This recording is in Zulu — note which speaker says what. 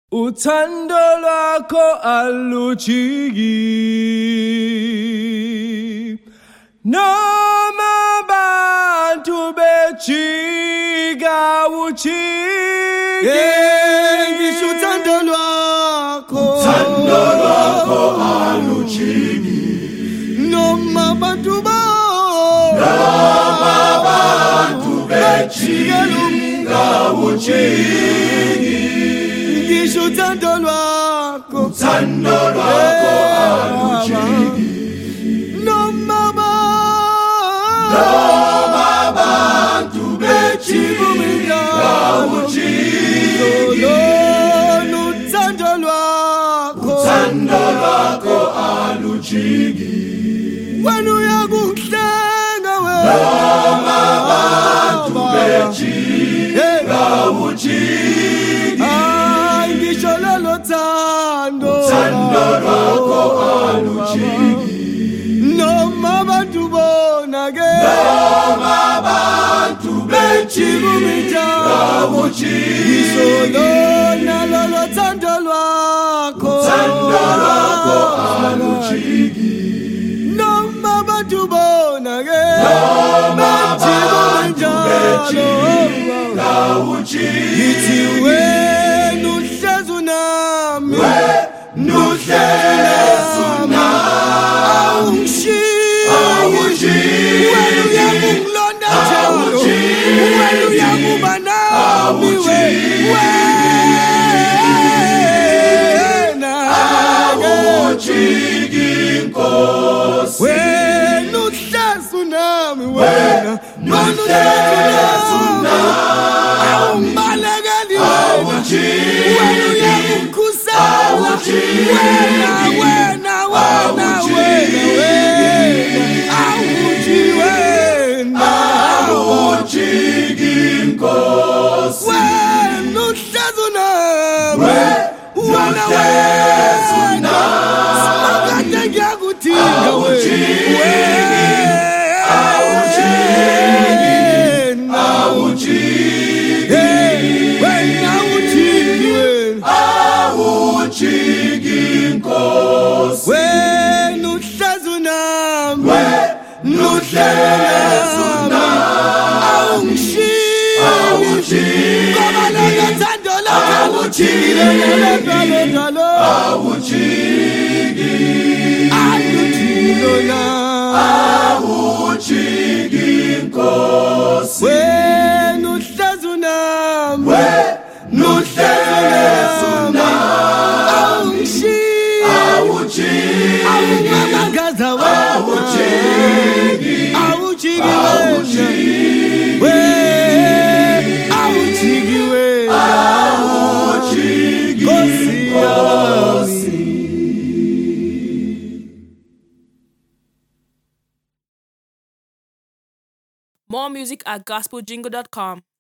Speaker 1: uthando lwakho alujiki noma abantu bejika ujiki
Speaker 2: ngisho uthando lwakho
Speaker 1: alujiki
Speaker 2: noma abantu
Speaker 1: bejika ujiki
Speaker 2: ngisho uthando lwakho
Speaker 1: alujiki
Speaker 2: noma
Speaker 1: abantu bejika ujiki
Speaker 2: uthando lwakho
Speaker 1: alujiki
Speaker 2: wena uyakungihlenga wena
Speaker 1: abantu bejika ujiki
Speaker 2: ngisho lelo thando
Speaker 1: lwakho alujiki
Speaker 2: noma abantu bona ke
Speaker 1: abantu bejika ujiki
Speaker 2: ngisho lona lelo thando lwakho
Speaker 1: alujiki
Speaker 2: noma abantu bona ke
Speaker 1: bejika ujiki
Speaker 2: yithi wena uhlezi nami awungishiyi wena uyangilonda njalo wena uyanguba nami wena
Speaker 1: ujiki Nkosi
Speaker 2: wena uhlezi nami wena awumbalekeli wena uyangikhusela wena awuji wena
Speaker 1: ujiki Nkosi
Speaker 2: wena uhlezi nami wena simakade ngiyakudinga
Speaker 1: awujiki Nkosi
Speaker 2: wena uhlezi nami awungishiyi ngoba lelo thando lakho alujiki
Speaker 1: awujiki Nkosi
Speaker 2: wena uhlezi nami awungishiyi awungabagaza awujiki Nkosi.
Speaker 3: More music at gospeljingle.com.